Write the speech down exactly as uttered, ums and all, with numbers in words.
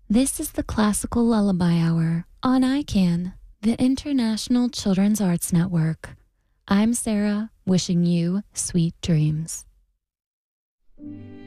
This is the Classical Lullaby Hour on I CAN, the International Children's Arts Network. I'm Sarah, wishing you sweet dreams.